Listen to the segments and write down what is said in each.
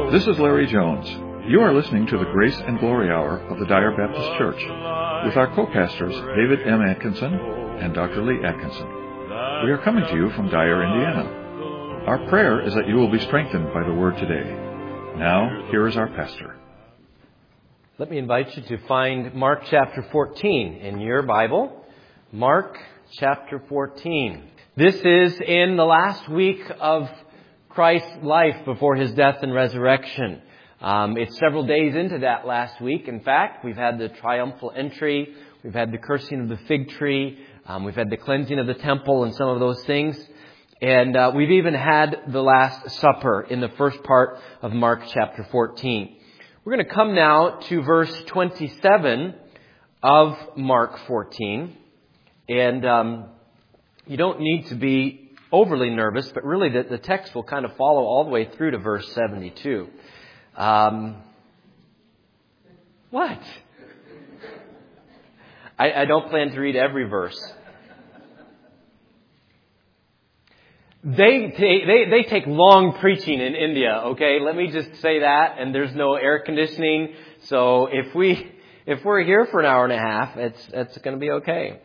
This is Larry Jones. You are listening to the Grace and Glory Hour of the Dyer Baptist Church with our co-pastors David M. Atkinson and Dr. Lee Atkinson. We are coming to you from Dyer, Indiana. Our prayer is that you will be strengthened by the Word today. Now, here is our pastor. Let me invite you to find Mark chapter 14 in your Bible. Mark chapter 14. This is in the last week of Christ's life before His death and resurrection. It's several days into that last week. In fact, we've had the triumphal entry, we've had the cursing of the fig tree, we've had the cleansing of the temple and some of those things. And we've even had the Last Supper in the first part of Mark chapter 14. We're going to come now to verse 27 of Mark 14. And you don't need to be overly nervous, but really the text will kind of follow all the way through to verse 72. What? I don't plan to read every verse. They take long preaching in India, okay? Let me just say that. And there's no air conditioning. So if we're here for an hour and a half, it's going to be okay.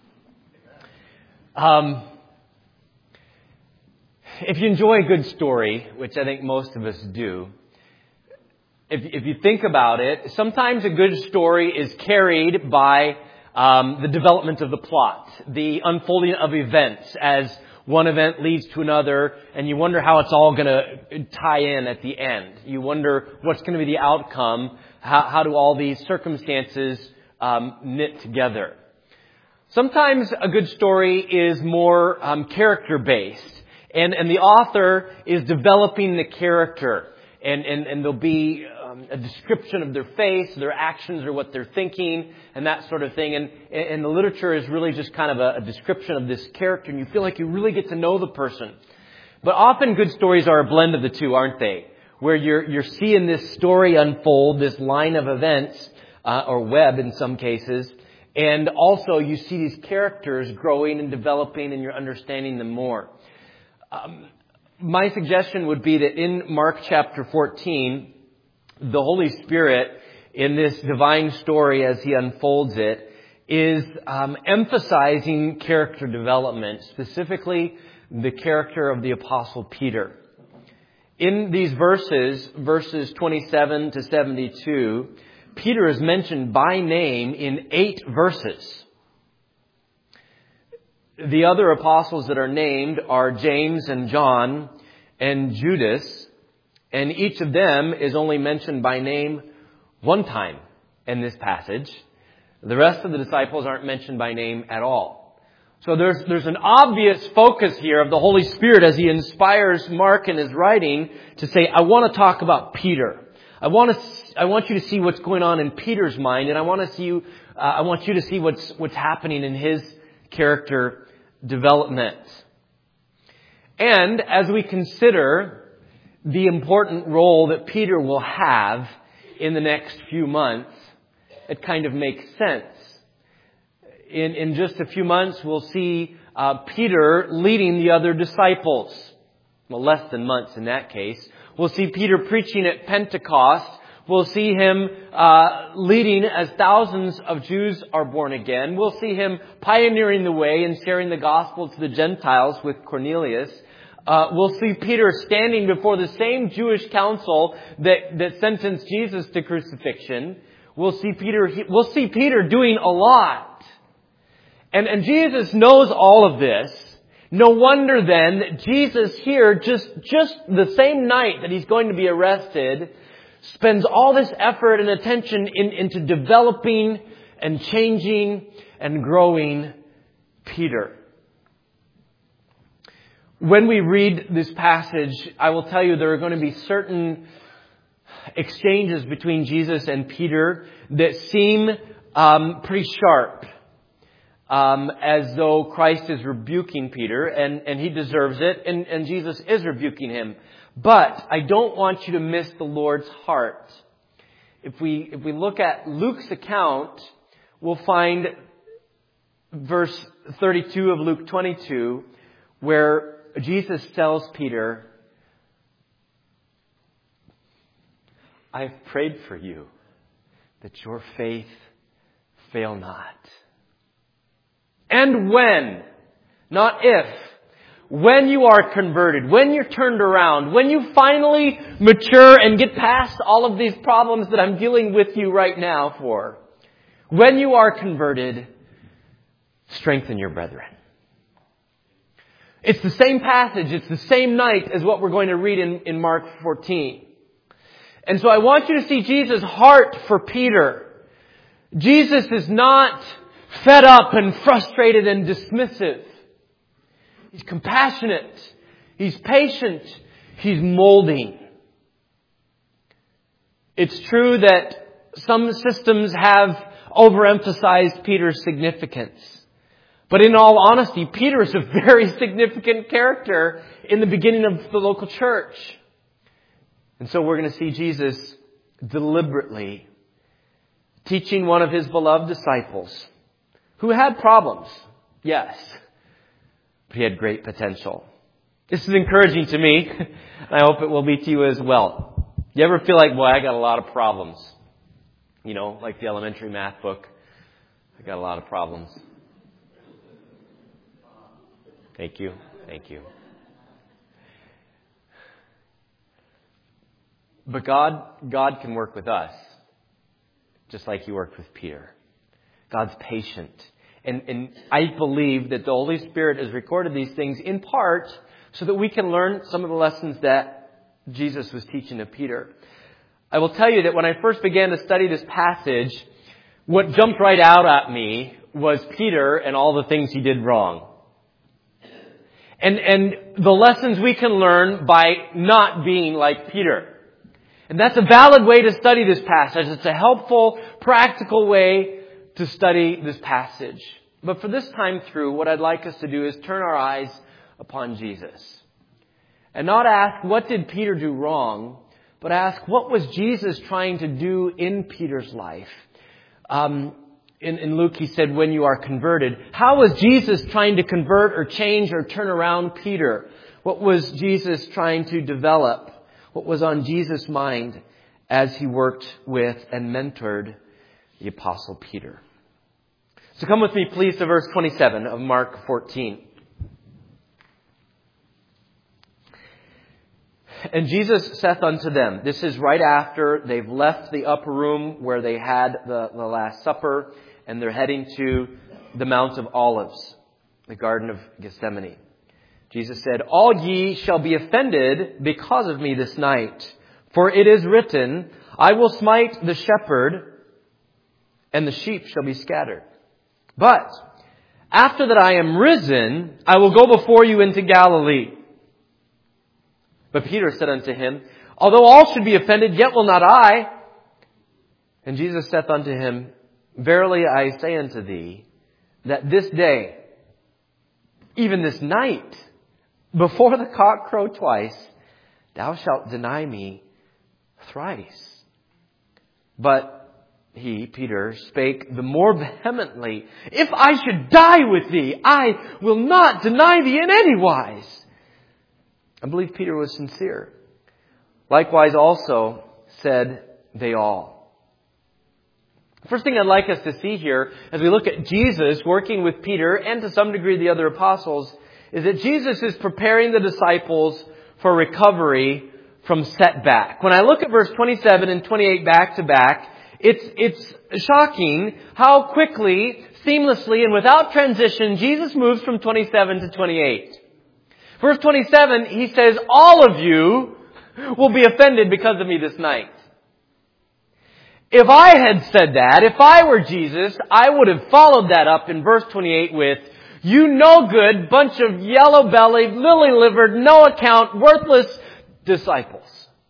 If you enjoy a good story, which I think most of us do, if you think about it, sometimes a good story is carried by the development of the plot, the unfolding of events as one event leads to another, and you wonder how it's all going to tie in at the end. You wonder what's going to be the outcome. How do all these circumstances knit together? Sometimes a good story is more character-based. And the author is developing the character. And there'll be a description of their face, their actions, or what they're thinking, and that sort of thing. And the literature is really just kind of a description of this character, and you feel like you really get to know the person. But often good stories are a blend of the two, aren't they? Where you're seeing this story unfold, this line of events, or web in some cases, and also you see these characters growing and developing, and you're understanding them more. My suggestion would be that in Mark chapter 14, the Holy Spirit in this divine story as He unfolds it is emphasizing character development, specifically the character of the Apostle Peter. In these verses 27 to 72, Peter is mentioned by name in 8 verses. The other apostles that are named are James and John and Judas, and each of them is only mentioned by name one time in this passage. The rest of the disciples aren't mentioned by name at all. So there's an obvious focus here of the Holy Spirit as He inspires Mark in his writing to say, I want to talk about Peter. I want you to see what's going on in Peter's mind, and I want you to see what's happening in his character development. And as we consider the important role that Peter will have in the next few months, it kind of makes sense. In just a few months, we'll see Peter leading the other disciples. Well, less than months in that case. We'll see Peter preaching at Pentecost. We'll see him leading as thousands of Jews are born again. We'll see him pioneering the way and sharing the gospel to the Gentiles with Cornelius. We'll see Peter standing before the same Jewish council that sentenced Jesus to crucifixion. We'll see Peter doing a lot. And Jesus knows all of this. No wonder then that Jesus here, just the same night that He's going to be arrested, spends all this effort and attention into developing and changing and growing Peter. When we read this passage, I will tell you there are going to be certain exchanges between Jesus and Peter that seem pretty sharp. As though Christ is rebuking Peter, and He deserves it, and Jesus is rebuking him. But I don't want you to miss the Lord's heart. If we look at Luke's account, we'll find verse 32 of Luke 22, where Jesus tells Peter, I've prayed for you, that your faith fail not. And when, not if, when you are converted, when you're turned around, when you finally mature and get past all of these problems that I'm dealing with you right now for, when you are converted, strengthen your brethren. It's the same passage, it's the same night as what we're going to read in Mark 14. And so I want you to see Jesus' heart for Peter. Jesus is not fed up and frustrated and dismissive. He's compassionate. He's patient. He's molding. It's true that some systems have overemphasized Peter's significance. But in all honesty, Peter is a very significant character in the beginning of the local church. And so we're going to see Jesus deliberately teaching one of his beloved disciples who had problems, yes, but he had great potential. This is encouraging to me, and I hope it will be to you as well. You ever feel like, boy, I got a lot of problems? You know, like the elementary math book. I got a lot of problems. Thank you. Thank you. But God can work with us, just like He worked with Peter. God's patient. And I believe that the Holy Spirit has recorded these things in part so that we can learn some of the lessons that Jesus was teaching to Peter. I will tell you that when I first began to study this passage, what jumped right out at me was Peter and all the things he did wrong. And the lessons we can learn by not being like Peter. And that's a valid way to study this passage. It's a helpful, practical way to study this passage. But for this time through, what I'd like us to do is turn our eyes upon Jesus. And not ask, what did Peter do wrong? But ask, what was Jesus trying to do in Peter's life? In Luke, he said, when you are converted. How was Jesus trying to convert or change or turn around Peter? What was Jesus trying to develop? What was on Jesus' mind as he worked with and mentored the Apostle Peter? So come with me, please, to verse 27 of Mark 14. And Jesus saith unto them, this is right after they've left the upper room where they had the Last Supper, and they're heading to the Mount of Olives, the Garden of Gethsemane. Jesus said, all ye shall be offended because of me this night. For it is written, I will smite the shepherd, and the sheep shall be scattered. But after that I am risen, I will go before you into Galilee. But Peter said unto him, although all should be offended, yet will not I. And Jesus saith unto him, verily I say unto thee, that this day, even this night, before the cock crow twice, thou shalt deny me thrice. But he, Peter, spake the more vehemently, if I should die with thee, I will not deny thee in any wise. I believe Peter was sincere. Likewise also said they all. First thing I'd like us to see here, as we look at Jesus working with Peter and to some degree the other apostles, is that Jesus is preparing the disciples for recovery from setback. When I look at verse 27 and 28 back to back, it's shocking how quickly, seamlessly, and without transition, Jesus moves from 27 to 28. Verse 27, he says, all of you will be offended because of me this night. If I had said that, if I were Jesus, I would have followed that up in verse 28 with, you no good bunch of yellow-bellied, lily-livered, no account, worthless disciples.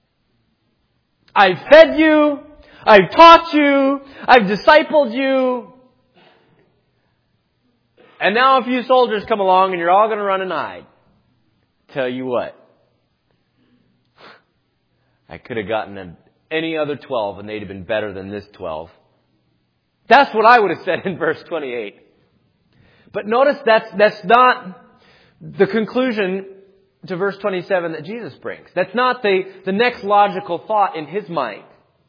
I've fed you, I've taught you, I've discipled you, and now a few soldiers come along and you're all going to run and hide. Tell you what, I could have gotten any other 12 and they'd have been better than this 12. That's what I would have said in verse 28. But notice that's not the conclusion to verse 27 that Jesus brings. That's not the next logical thought in his mind.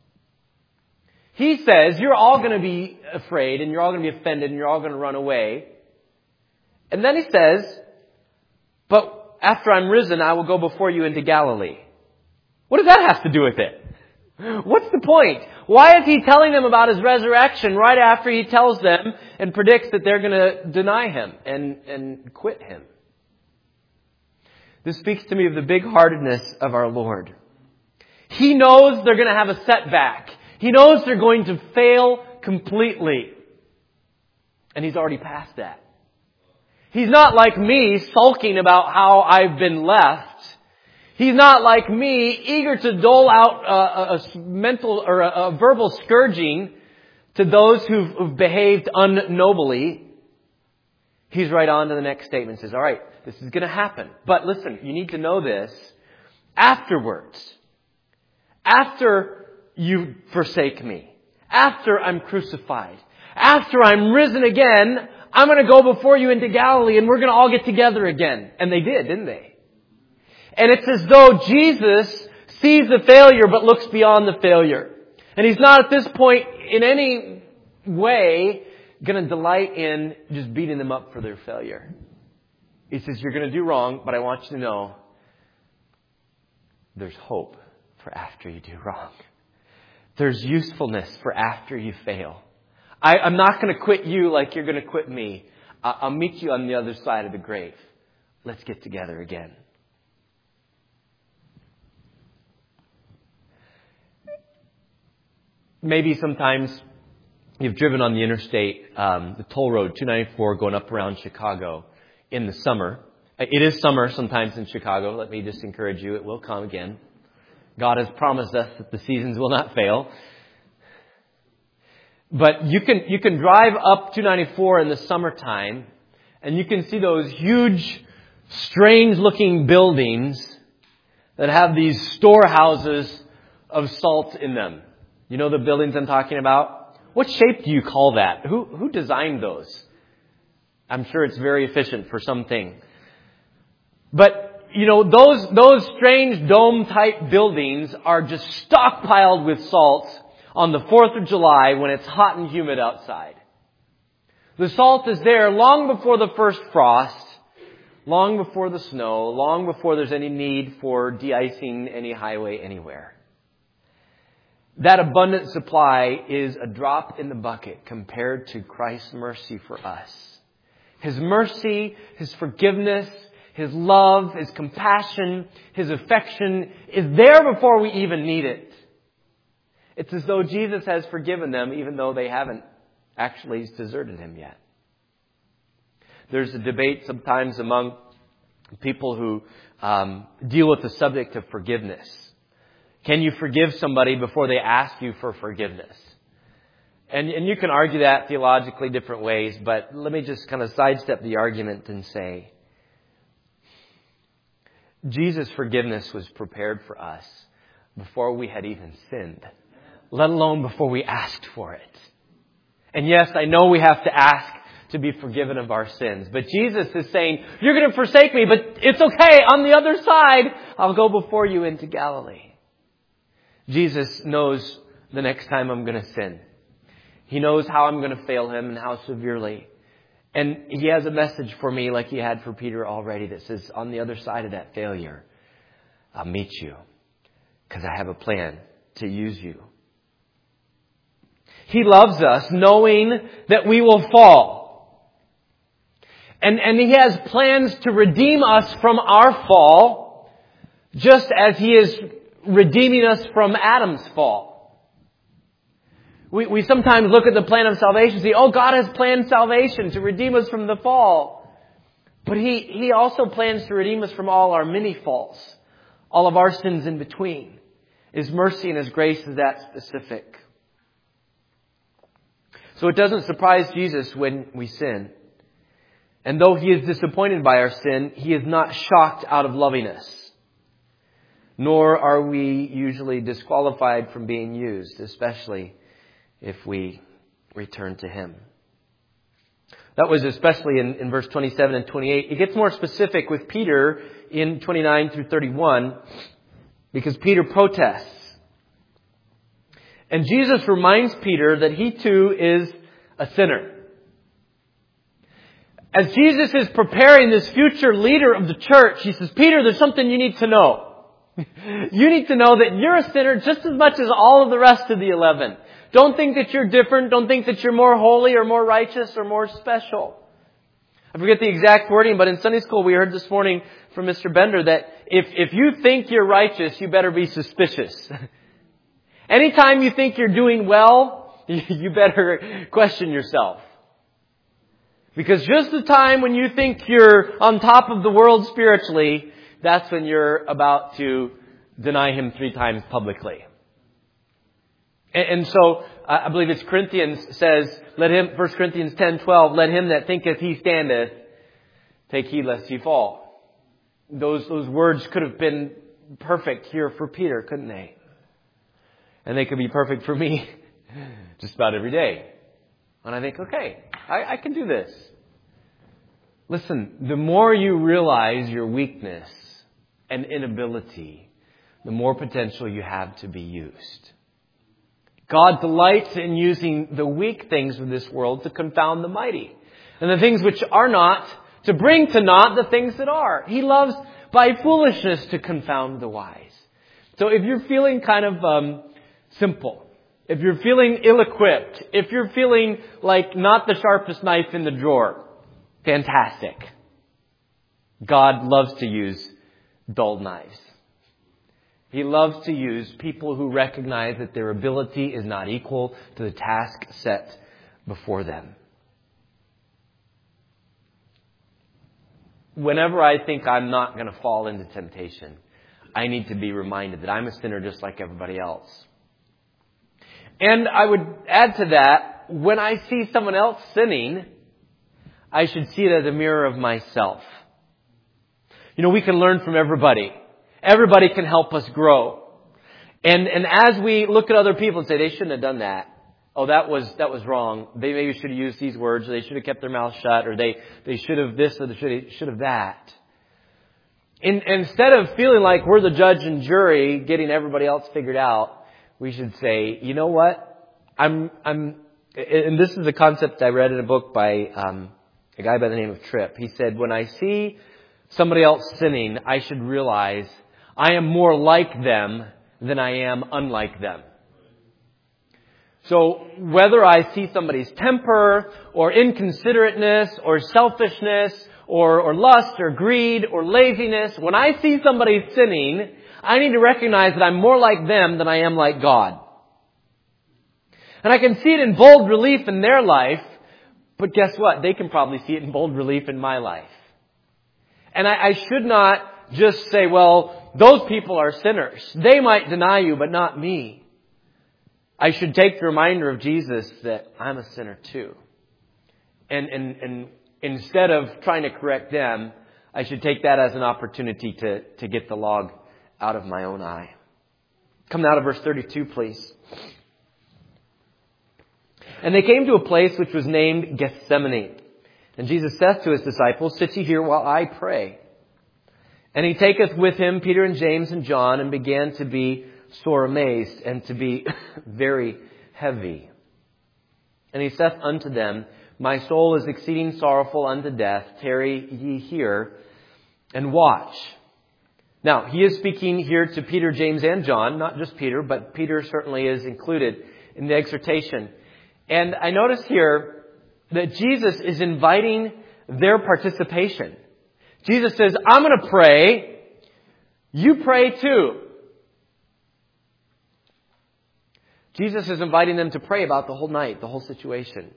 He says, you're all going to be afraid and you're all going to be offended and you're all going to run away. And then he says, but after I'm risen, I will go before you into Galilee. What does that have to do with it? What's the point? Why is he telling them about his resurrection right after he tells them and predicts that they're going to deny him and quit him? This speaks to me of the big-heartedness of our Lord. He knows they're going to have a setback. He knows they're going to fail completely. And He's already past that. He's not like me sulking about how I've been left. He's not like me eager to dole out a mental or a verbal scourging to those who've behaved unnobly. He's right on to the next statement. Says, all right, this is going to happen. But listen, you need to know this afterwards. After you forsake me. After I'm crucified. After I'm risen again, I'm going to go before you into Galilee and we're going to all get together again. And they did, didn't they? And it's as though Jesus sees the failure but looks beyond the failure. And He's not at this point in any way going to delight in just beating them up for their failure. He says, you're going to do wrong, but I want you to know there's hope for after you do wrong. There's usefulness for after you fail. I'm not going to quit you like you're going to quit me. I'll meet you on the other side of the grave. Let's get together again. Maybe sometimes you've driven on the interstate, the toll road 294 going up around Chicago in the summer. It is summer sometimes in Chicago. Let me just encourage you. It will come again. God has promised us that the seasons will not fail. But you can drive up 294 in the summertime and you can see those huge, strange looking buildings that have these storehouses of salt in them. You know the buildings I'm talking about? What shape do you call that? Who designed those? I'm sure it's very efficient for something. But, you know, those strange dome-type buildings are just stockpiled with salt on the 4th of July when it's hot and humid outside. The salt is there long before the first frost, long before the snow, long before there's any need for de-icing any highway anywhere. That abundant supply is a drop in the bucket compared to Christ's mercy for us. His mercy, His forgiveness, His love, His compassion, His affection is there before we even need it. It's as though Jesus has forgiven them even though they haven't actually deserted Him yet. There's a debate sometimes among people who deal with the subject of forgiveness. Can you forgive somebody before they ask you for forgiveness? And you can argue that theologically different ways, but let me just kind of sidestep the argument and say, Jesus' forgiveness was prepared for us before we had even sinned, let alone before we asked for it. And yes, I know we have to ask to be forgiven of our sins, but Jesus is saying, you're going to forsake me, but it's okay. On the other side, I'll go before you into Galilee. Jesus knows the next time I'm going to sin. He knows how I'm going to fail Him and how severely. And He has a message for me like He had for Peter already that says, on the other side of that failure, I'll meet you because I have a plan to use you. He loves us knowing that we will fall. And He has plans to redeem us from our fall, just as He is redeeming us from Adam's fall. We sometimes look at the plan of salvation and say, oh, God has planned salvation to redeem us from the fall. But He also plans to redeem us from all our many faults, all of our sins in between. His mercy and His grace is that specific. So it doesn't surprise Jesus when we sin. And though He is disappointed by our sin, He is not shocked out of loving us. Nor are we usually disqualified from being used, especially if we return to Him. That was especially in verse 27 and 28. It gets more specific with Peter in 29 through 31 because Peter protests. And Jesus reminds Peter that he too is a sinner. As Jesus is preparing this future leader of the church, he says, Peter, there's something you need to know. You need to know that you're a sinner just as much as all of the rest of the 11. Don't think that you're different. Don't think that you're more holy or more righteous or more special. I forget the exact wording, but in Sunday school we heard this morning from Mr. Bender that if you think you're righteous, you better be suspicious. Anytime you think you're doing well, you better question yourself. Because just the time when you think you're on top of the world spiritually, that's when you're about to deny Him 3 times publicly. And so, I believe it's Corinthians says, 1 Corinthians 10:12, let him that thinketh he standeth, take heed lest he fall. Those words could have been perfect here for Peter, couldn't they? And they could be perfect for me just about every day. And I think, okay, I can do this. Listen, the more you realize your weakness and inability, the more potential you have to be used. God delights in using the weak things of this world to confound the mighty. And the things which are not, to bring to naught the things that are. He loves by foolishness to confound the wise. So if you're feeling kind of simple, if you're feeling ill-equipped, if you're feeling like not the sharpest knife in the drawer, fantastic. God loves to use dull knives. He loves to use people who recognize that their ability is not equal to the task set before them. Whenever I think I'm not going to fall into temptation, I need to be reminded that I'm a sinner just like everybody else. And I would add to that, when I see someone else sinning, I should see it as a mirror of myself. You know, we can learn from everybody. Everybody can help us grow. And as we look at other people and say, they shouldn't have done that. Oh, that was wrong. They maybe should have used these words, or they should have kept their mouth shut, or they should have this, or they should have that. Instead of feeling like we're the judge and jury getting everybody else figured out, we should say, you know what? And this is a concept I read in a book by a guy by the name of Tripp. He said, when I see somebody else sinning, I should realize I am more like them than I am unlike them. So whether I see somebody's temper or inconsiderateness or selfishness or lust or greed or laziness, when I see somebody sinning, I need to recognize that I'm more like them than I am like God. And I can see it in bold relief in their life, but guess what? They can probably see it in bold relief in my life. And I should not just say, well, those people are sinners. They might deny you, but not me. I should take the reminder of Jesus that I'm a sinner too. And instead of trying to correct them, I should take that as an opportunity to get the log out of my own eye. Come now to verse 32, please. And they came to a place which was named Gethsemane. And Jesus saith to his disciples, sit ye here while I pray. And he taketh with him Peter and James and John, and began to be sore amazed, and to be very heavy. And he saith unto them, my soul is exceeding sorrowful unto death. Tarry ye here, and watch. Now, he is speaking here to Peter, James, and John. Not just Peter, but Peter certainly is included in the exhortation. And I notice here that Jesus is inviting their participation. Jesus says, I'm going to pray. You pray too. Jesus is inviting them to pray about the whole night, the whole situation.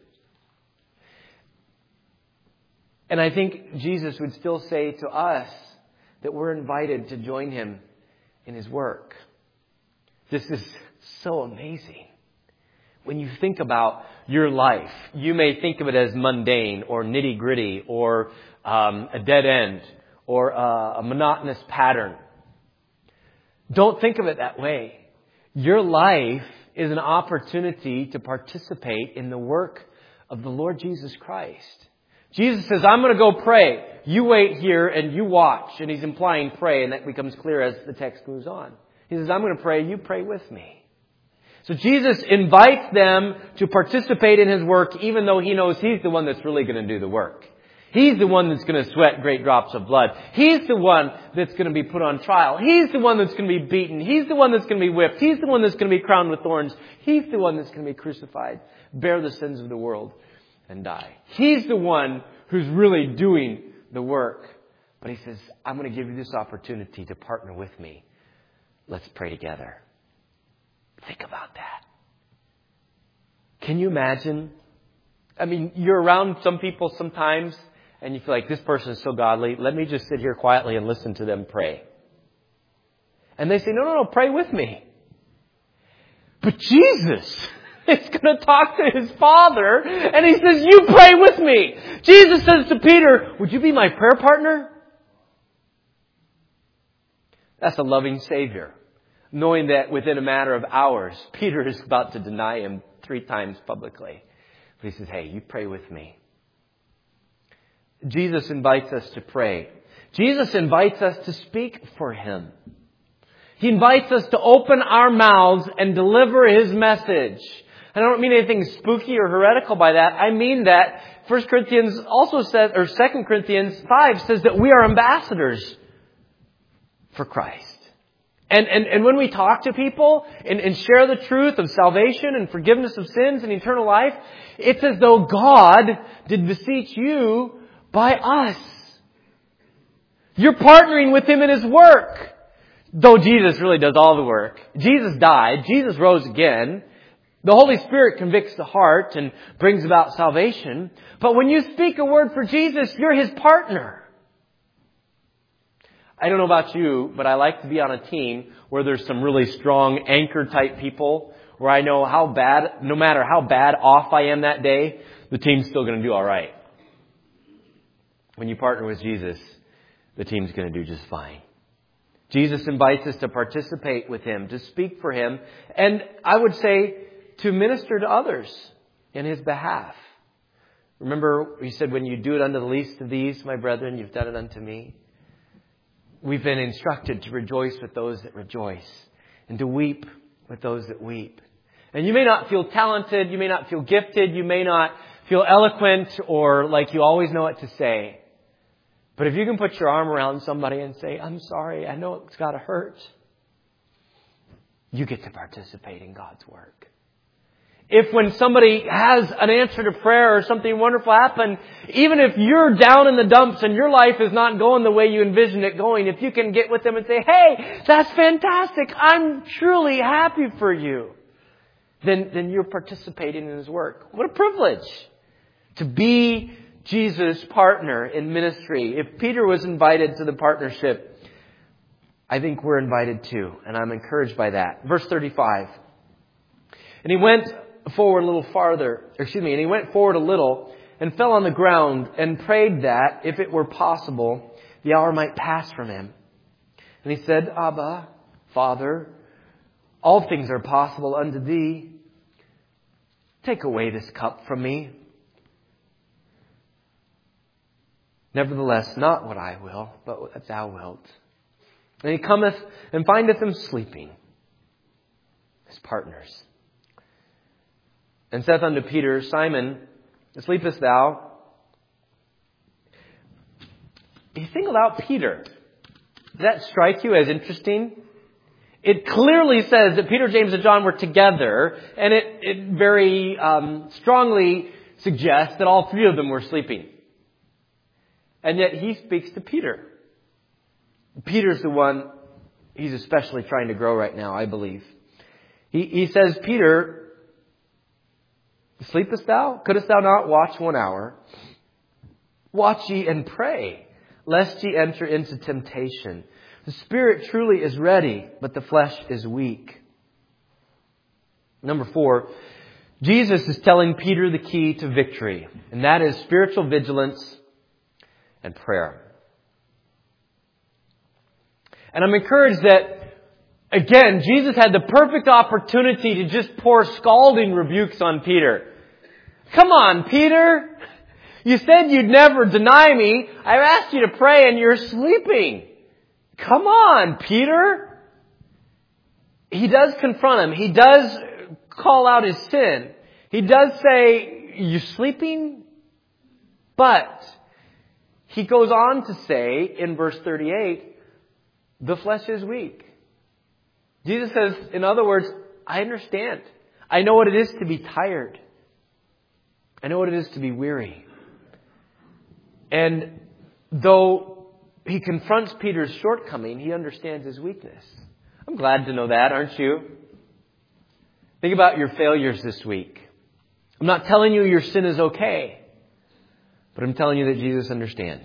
And I think Jesus would still say to us that we're invited to join him in his work. This is so amazing. When you think about your life, you may think of it as mundane or nitty-gritty or a dead end or a monotonous pattern. Don't think of it that way. Your life is an opportunity to participate in the work of the Lord Jesus Christ. Jesus says, I'm going to go pray. You wait here and you watch. And he's implying pray, and that becomes clear as the text moves on. He says, I'm going to pray. You pray with me. So Jesus invites them to participate in His work, even though He knows He's the one that's really going to do the work. He's the one that's going to sweat great drops of blood. He's the one that's going to be put on trial. He's the one that's going to be beaten. He's the one that's going to be whipped. He's the one that's going to be crowned with thorns. He's the one that's going to be crucified, bear the sins of the world, and die. He's the one who's really doing the work. But He says, I'm going to give you this opportunity to partner with me. Let's pray together. Think about that. Can you imagine? I mean, you're around some people sometimes, and you feel like this person is so godly. Let me just sit here quietly and listen to them pray. And they say, no, pray with me. But Jesus is going to talk to His Father, and He says, you pray with me. Jesus says to Peter, would you be my prayer partner? That's a loving Savior, knowing that within a matter of hours, Peter is about to deny Him 3 times publicly. But He says, hey, you pray with me. Jesus invites us to pray. Jesus invites us to speak for Him. He invites us to open our mouths and deliver His message. And I don't mean anything spooky or heretical by that. I mean that 1 Corinthians also says, or 2 Corinthians 5 says that we are ambassadors for Christ. And when we talk to people and share the truth of salvation and forgiveness of sins and eternal life, it's as though God did beseech you by us. You're partnering with Him in His work. Though Jesus really does all the work. Jesus died. Jesus rose again. The Holy Spirit convicts the heart and brings about salvation. But when you speak a word for Jesus, you're His partner. I don't know about you, but I like to be on a team where there's some really strong anchor type people, where I know no matter how bad off I am that day, the team's still going to do all right. When you partner with Jesus, the team's going to do just fine. Jesus invites us to participate with Him, to speak for Him, and I would say to minister to others in His behalf. Remember, He said, when you do it unto the least of these, my brethren, you've done it unto me. We've been instructed to rejoice with those that rejoice and to weep with those that weep. And you may not feel talented, you may not feel gifted, you may not feel eloquent or like you always know what to say. But if you can put your arm around somebody and say, I'm sorry, I know it's got to hurt, you get to participate in God's work. If when somebody has an answer to prayer or something wonderful happen, even if you're down in the dumps and your life is not going the way you envisioned it going, if you can get with them and say, hey, that's fantastic, I'm truly happy for you, then you're participating in His work. What a privilege to be Jesus' partner in ministry. If Peter was invited to the partnership, I think we're invited too, and I'm encouraged by that. Verse 35. And he went forward a little and fell on the ground and prayed that, if it were possible, the hour might pass from him. And he said, Abba, Father, all things are possible unto Thee. Take away this cup from me. Nevertheless, not what I will, but what Thou wilt. And he cometh and findeth them sleeping, his partners. And saith unto Peter, Simon, sleepest thou? He singled out Peter. Does that strike you as interesting? It clearly says that Peter, James, and John were together, and it very strongly suggests that all 3 of them were sleeping. And yet he speaks to Peter. Peter's the one he's especially trying to grow right now, I believe. He says, Peter, sleepest thou? Couldst thou not watch 1 hour? Watch ye and pray, lest ye enter into temptation. The spirit truly is ready, but the flesh is weak. Number 4, Jesus is telling Peter the key to victory, and that is spiritual vigilance and prayer. And I'm encouraged that, again, Jesus had the perfect opportunity to just pour scalding rebukes on Peter. Come on, Peter. You said you'd never deny me. I've asked you to pray and you're sleeping. Come on, Peter. He does confront him. He does call out his sin. He does say, "You're sleeping?" But he goes on to say in verse 38, "The flesh is weak." Jesus says, in other words, I understand. I know what it is to be tired. I know what it is to be weary. And though he confronts Peter's shortcoming, he understands his weakness. I'm glad to know that, aren't you? Think about your failures this week. I'm not telling you your sin is okay, but I'm telling you that Jesus understands.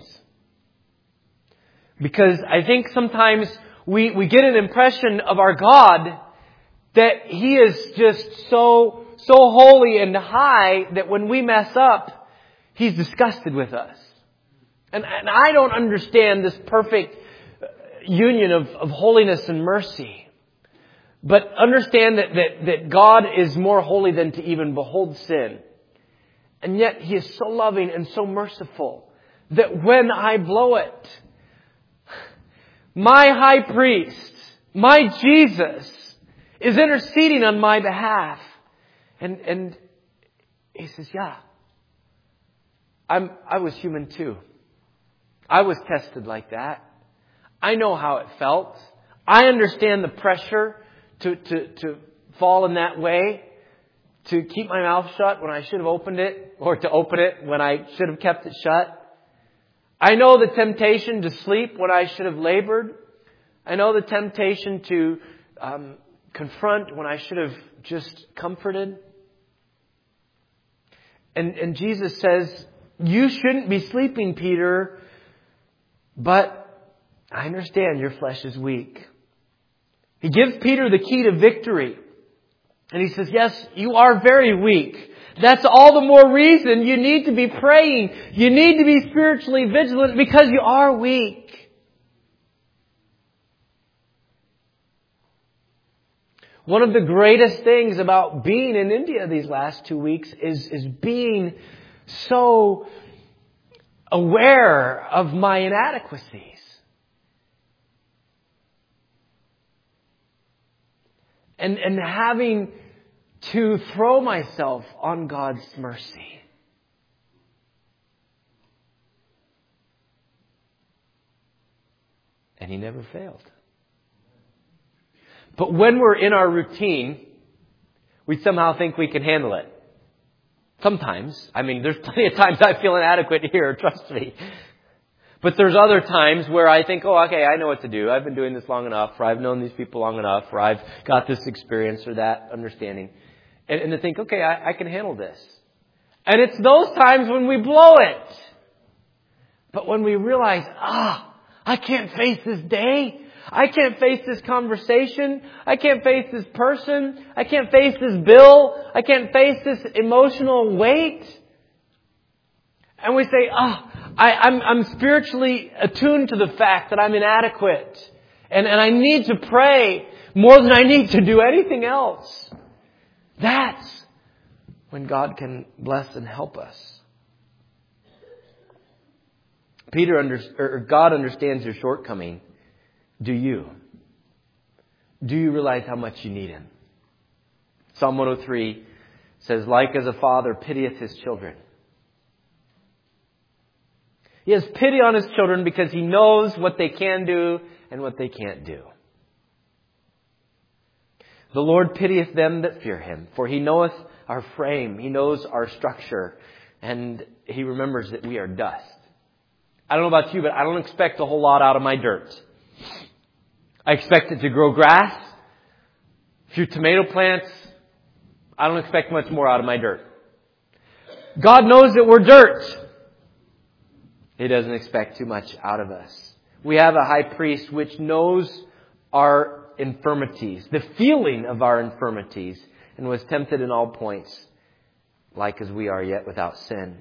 Because I think sometimes we get an impression of our God that He is just so holy and high that when we mess up, He's disgusted with us. And I don't understand this perfect union of holiness and mercy. But understand that God is more holy than to even behold sin. And yet He is so loving and so merciful that when I blow it, my high priest, my Jesus, is interceding on my behalf. And He says, yeah, I was human too. I was tested like that. I know how it felt. I understand the pressure to fall in that way, to keep my mouth shut when I should have opened it, or to open it when I should have kept it shut. I know the temptation to sleep when I should have labored. I know the temptation to confront when I should have just comforted. And Jesus says, you shouldn't be sleeping, Peter, but I understand your flesh is weak. He gives Peter the key to victory. And he says, yes, you are very weak. That's all the more reason you need to be praying. You need to be spiritually vigilant because you are weak. One of the greatest things about being in India these last 2 weeks is being so aware of my inadequacies. And having to throw myself on God's mercy. And He never failed. But when we're in our routine, we somehow think we can handle it. Sometimes. I mean, there's plenty of times I feel inadequate here, trust me. But there's other times where I think, oh, okay, I know what to do. I've been doing this long enough, or I've known these people long enough, or I've got this experience or that understanding. And to think, okay, I can handle this. And it's those times when we blow it. But when we realize, I can't face this day. I can't face this conversation. I can't face this person. I can't face this bill. I can't face this emotional weight. And we say, I'm spiritually attuned to the fact that I'm inadequate. And I need to pray more than I need to do anything else. That's when God can bless and help us. God understands your shortcoming. Do you? Do you realize how much you need Him? Psalm 103 says, like as a father pitieth his children. He has pity on His children because He knows what they can do and what they can't do. The Lord pitieth them that fear Him, for He knoweth our frame. He knows our structure, and He remembers that we are dust. I don't know about you, but I don't expect a whole lot out of my dirt. I expect it to grow grass, a few tomato plants. I don't expect much more out of my dirt. God knows that we're dirt. He doesn't expect too much out of us. We have a high priest which knows our infirmities, the feeling of our infirmities, and was tempted in all points, like as we are, yet without sin.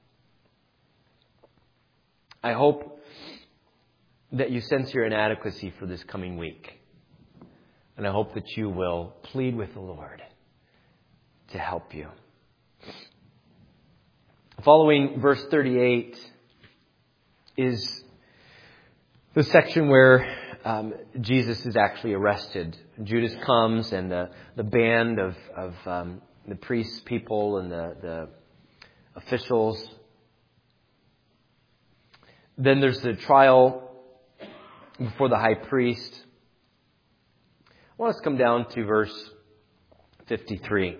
I hope that you sense your inadequacy for this coming week. And I hope that you will plead with the Lord to help you. Following verse 38 is the section where Jesus is actually arrested. Judas comes, and the band of the priests, people, and the officials. Then there's the trial before the high priest. I want us to come down to verse 53.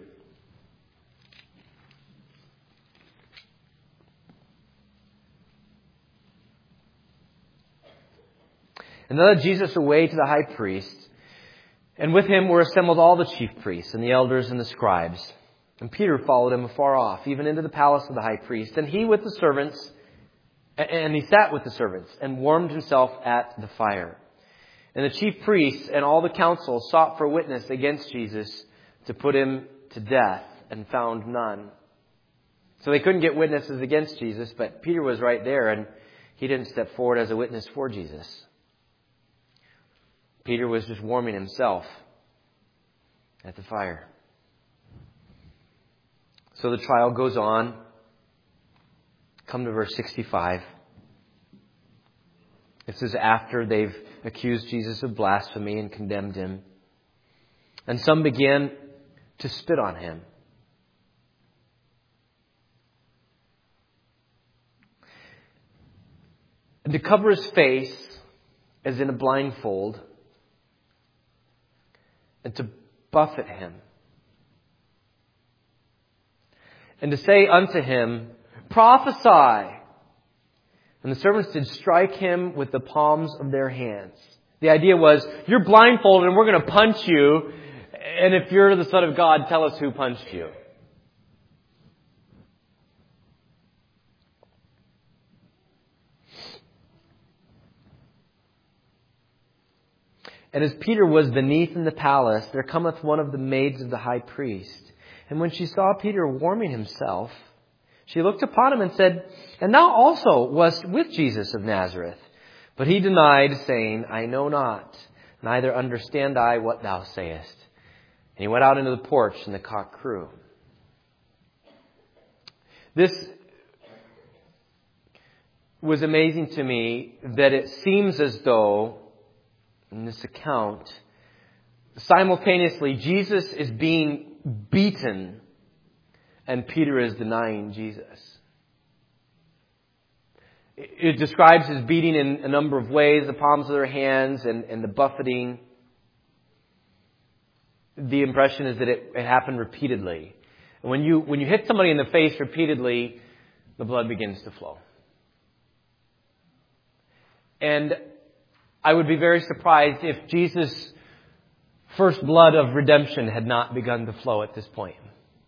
And then led Jesus away to the high priest, and with him were assembled all the chief priests and the elders and the scribes. And Peter followed him afar off, even into the palace of the high priest. And he sat with the servants, and warmed himself at the fire. And the chief priests and all the council sought for a witness against Jesus to put him to death, and found none. So they couldn't get witnesses against Jesus, but Peter was right there, and he didn't step forward as a witness for Jesus. Peter was just warming himself at the fire. So the trial goes on. Come to verse 65. This is after they've accused Jesus of blasphemy and condemned him. And some began to spit on him. And to cover his face as in a blindfold, and to buffet him, and to say unto him, prophesy. And the servants did strike him with the palms of their hands. The idea was, you're blindfolded and we're going to punch you. And if you're the Son of God, tell us who punched you. And as Peter was beneath in the palace, there cometh one of the maids of the high priest. And when she saw Peter warming himself, she looked upon him and said, and thou also wast with Jesus of Nazareth. But he denied, saying, I know not, neither understand I what thou sayest. And he went out into the porch, and the cock crew. This was amazing to me, that it seems as though, in this account, simultaneously Jesus is being beaten and Peter is denying Jesus. It describes his beating in a number of ways, the palms of their hands and the buffeting. The impression is that it happened repeatedly. And when you hit somebody in the face repeatedly, the blood begins to flow. And I would be very surprised if Jesus' first blood of redemption had not begun to flow at this point.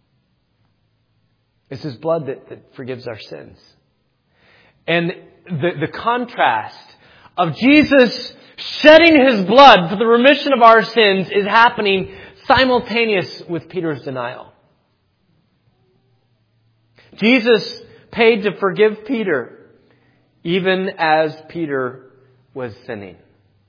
It's His blood that forgives our sins. And the contrast of Jesus shedding His blood for the remission of our sins is happening simultaneous with Peter's denial. Jesus paid to forgive Peter even as Peter was sinning.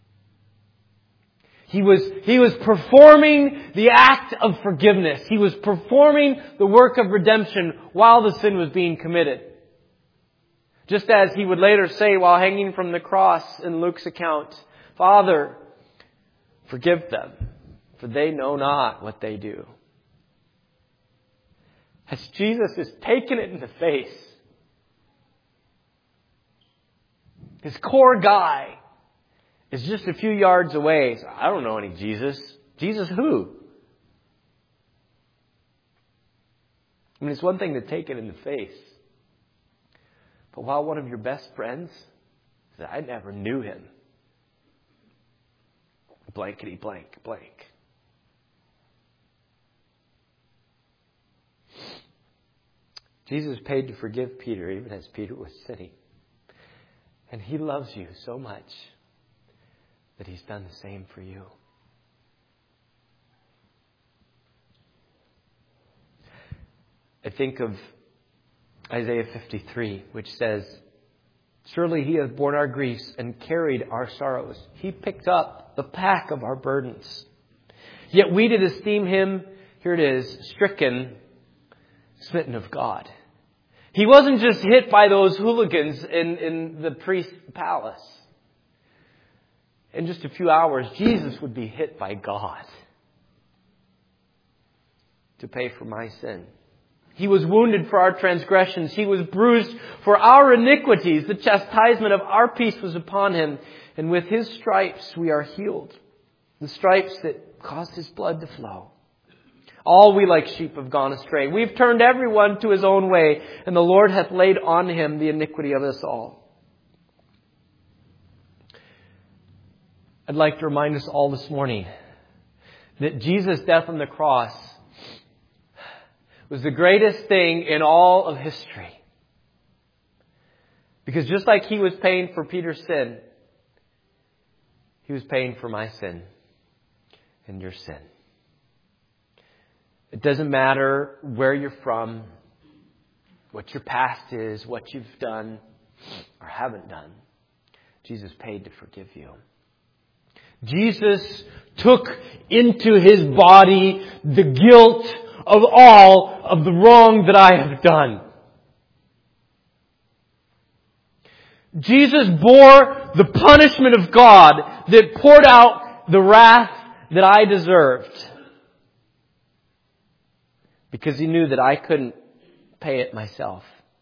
He was performing the act of forgiveness. He was performing the work of redemption while the sin was being committed. Just as he would later say while hanging from the cross in Luke's account, Father, forgive them, for they know not what they do. As Jesus is taking it in the face, his core guy is just a few yards away. So I don't know any Jesus. Jesus who? I mean, it's one thing to take it in the face. But while one of your best friends said, I never knew him. Blankety blank blank. Jesus paid to forgive Peter even as Peter was sinning. And He loves you so much that He's done the same for you. I think of Isaiah 53, which says, surely He has borne our griefs and carried our sorrows. He picked up the pack of our burdens. Yet we did esteem Him, here it is, stricken, smitten of God. He wasn't just hit by those hooligans in the priest's palace. in just a few hours, Jesus would be hit by God to pay for my sin. He was wounded for our transgressions. He was bruised for our iniquities. The chastisement of our peace was upon Him. And with His stripes we are healed. The stripes that caused His blood to flow. All we like sheep have gone astray. We've turned everyone to his own way. And the Lord hath laid on Him the iniquity of us all. I'd like to remind us all this morning that Jesus' death on the cross was the greatest thing in all of history. Because just like He was paying for Peter's sin, He was paying for my sin and your sin. It doesn't matter where you're from, what your past is, what you've done or haven't done. Jesus paid to forgive you. Jesus took into His body the guilt of all of the wrong that I have done. Jesus bore the punishment of God that poured out the wrath that I deserved. Because He knew that I couldn't pay it myself.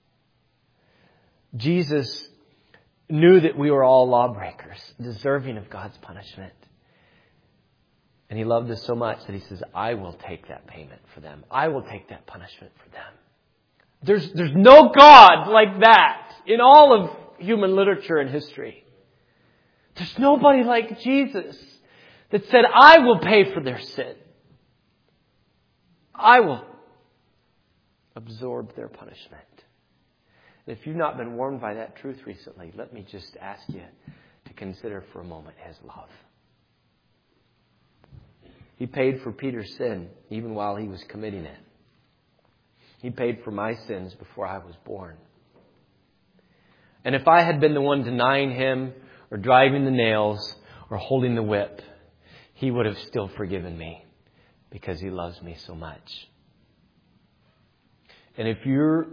Jesus knew that we were all lawbreakers, deserving of God's punishment. And He loved us so much that He says, I will take that payment for them. I will take that punishment for them. There's no God like that in all of human literature and history. There's nobody like Jesus that said, I will pay for their sin. I will absorb their punishment. And if you've not been warmed by that truth recently, let me just ask you to consider for a moment His love. He paid for Peter's sin even while he was committing it. He paid for my sins before I was born. And if I had been the one denying Him or driving the nails or holding the whip, He would have still forgiven me because He loves me so much. And if you're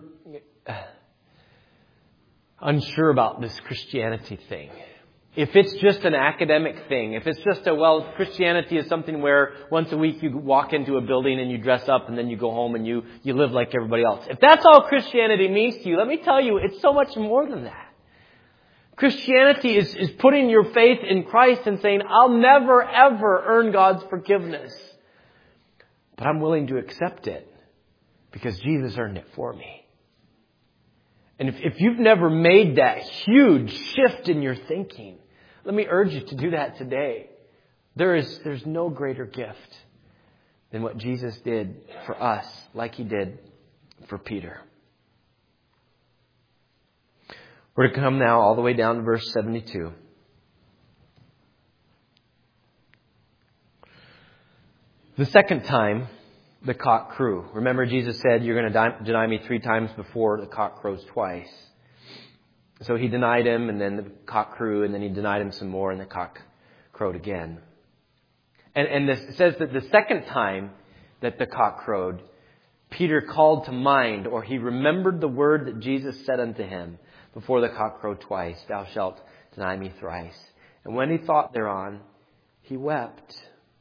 unsure about this Christianity thing, if it's just an academic thing, if it's just Christianity is something where once a week you walk into a building and you dress up and then you go home and you live like everybody else. If that's all Christianity means to you, let me tell you, it's so much more than that. Christianity is putting your faith in Christ and saying, I'll never ever earn God's forgiveness. But I'm willing to accept it because Jesus earned it for me. And if you've never made that huge shift in your thinking, let me urge you to do that today. There's no greater gift than what Jesus did for us, like He did for Peter. We're to come now all the way down to verse 72. The second time the cock crew. Remember, Jesus said, you're going to deny me 3 times before the cock crows twice. So He denied Him, and then the cock crew, and then He denied Him some more, and the cock crowed again. And it says that the second time that the cock crowed, Peter called to mind, or he remembered the word that Jesus said unto him before the cock crowed twice, thou shalt deny me thrice. And when he thought thereon, he wept.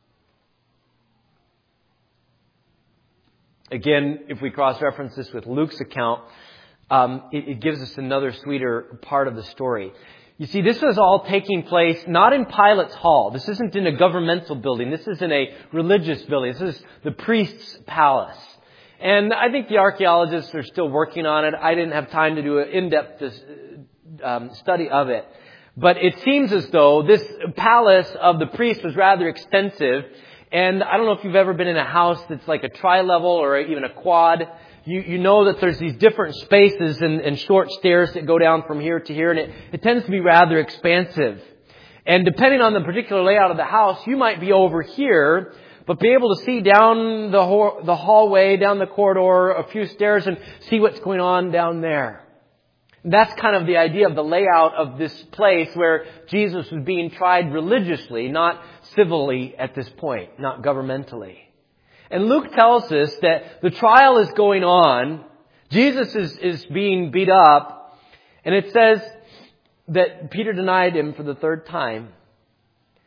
Again, if we cross-reference this with Luke's account, it gives us another sweeter part of the story. You see, this was all taking place not in Pilate's hall. This isn't in a governmental building. This is in a religious building. This is the priest's palace. And I think the archaeologists are still working on it. I didn't have time to do an in-depth study of it. But it seems as though this palace of the priest was rather extensive. And I don't know if you've ever been in a house that's like a tri-level or even a quad. You know that there's these different spaces and short stairs that go down from here to here. And it tends to be rather expansive. And depending on the particular layout of the house, you might be over here, but be able to see down the hallway, down the corridor, a few stairs, and see what's going on down there. That's kind of the idea of the layout of this place where Jesus was being tried religiously, not civilly at this point, not governmentally. And Luke tells us that the trial is going on. Jesus is being beat up. And it says that Peter denied Him for the 3rd time.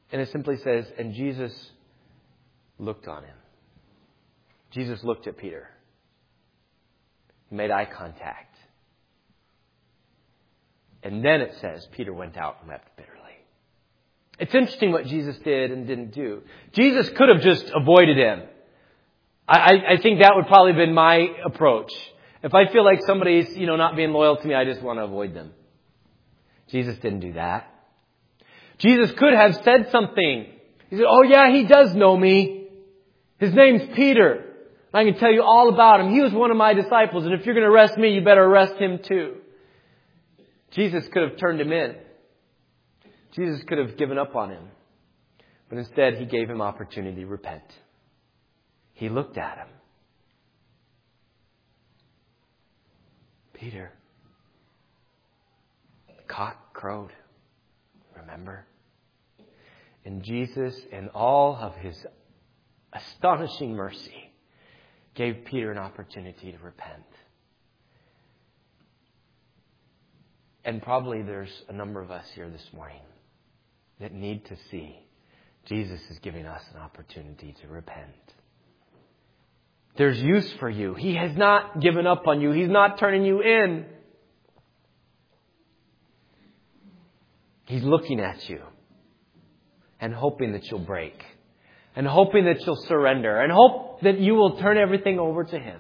And it simply says, and Jesus looked on him. Jesus looked at Peter. He made eye contact. And then it says, Peter went out and wept bitterly. It's interesting what Jesus did and didn't do. Jesus could have just avoided him. I think that would probably have been my approach. If I feel like somebody's, not being loyal to me, I just want to avoid them. Jesus didn't do that. Jesus could have said something. He said, oh yeah, he does know me. His name's Peter. I can tell you all about him. He was one of my disciples, and if you're going to arrest me, you better arrest him too. Jesus could have turned him in. Jesus could have given up on him. But instead, he gave him opportunity to repent. He looked at him. Peter. The cock crowed. Remember? And Jesus, in all of his astonishing mercy, gave Peter an opportunity to repent. And probably there's a number of us here this morning that need to see Jesus is giving us an opportunity to repent. There's use for you. He has not given up on you. He's not turning you in. He's looking at you and hoping that you'll break and hoping that you'll surrender and hope that you will turn everything over to Him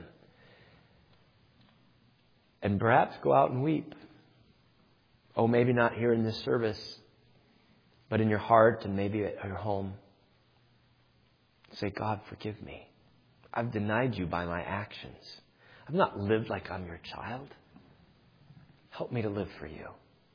and perhaps go out and weep. Oh, maybe not here in this service, but in your heart and maybe at your home. Say, God, forgive me. I've denied you by my actions. I've not lived like I'm your child. Help me to live for you.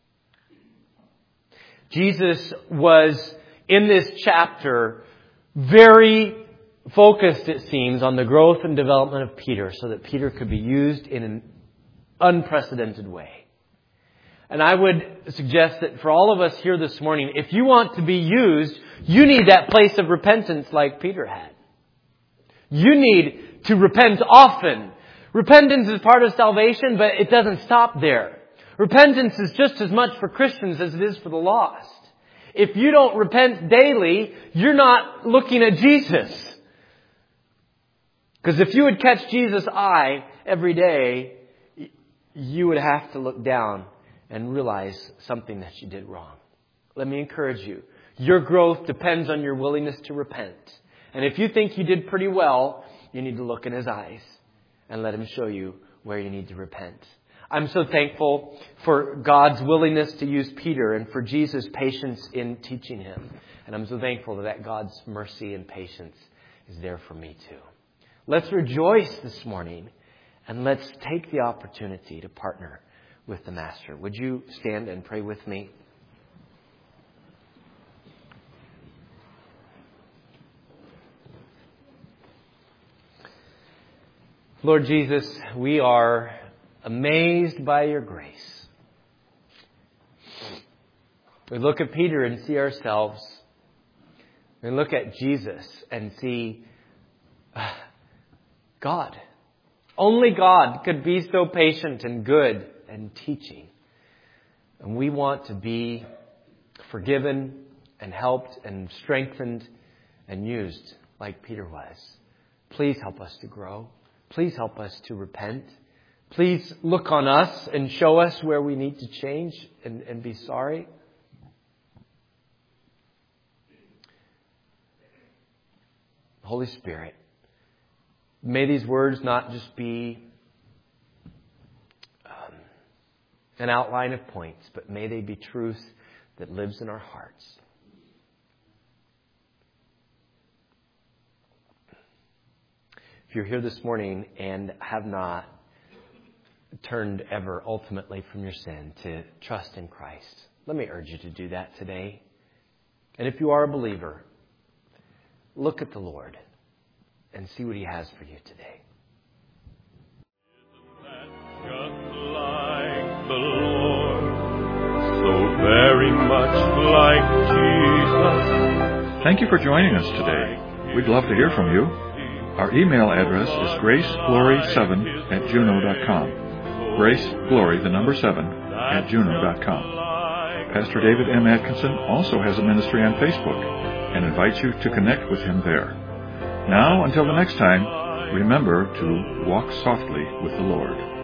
Jesus was, in this chapter, very focused, it seems, on the growth and development of Peter so that Peter could be used in an unprecedented way. And I would suggest that for all of us here this morning, if you want to be used, you need that place of repentance like Peter had. You need to repent often. Repentance is part of salvation, but it doesn't stop there. Repentance is just as much for Christians as it is for the lost. If you don't repent daily, you're not looking at Jesus. Because if you would catch Jesus' eye every day, you would have to look down and realize something that you did wrong. Let me encourage you. Your growth depends on your willingness to repent. And if you think you did pretty well, you need to look in His eyes and let Him show you where you need to repent. I'm so thankful for God's willingness to use Peter and for Jesus' patience in teaching him. And I'm so thankful that God's mercy and patience is there for me too. Let's rejoice this morning and let's take the opportunity to partner with the Master. Would you stand and pray with me? Lord Jesus, we are amazed by your grace. We look at Peter and see ourselves. We look at Jesus and see God. Only God could be so patient and good and teaching. And we want to be forgiven and helped and strengthened and used like Peter was. Please help us to grow. Please help us to repent. Please look on us and show us where we need to change and be sorry. Holy Spirit, may these words not just be an outline of points, but may they be truth that lives in our hearts. If you're here this morning and have not turned ever ultimately from your sin to trust in Christ, let me urge you to do that today. And if you are a believer, look at the Lord and see what He has for you today. Just like the Lord, so very much like Jesus. Thank you for joining us today. We'd love to hear from you. Our email address is graceglory7@juno.com. graceglory7@juno.com. Pastor David M. Atkinson also has a ministry on Facebook and invites you to connect with him there. Now, until the next time, remember to walk softly with the Lord.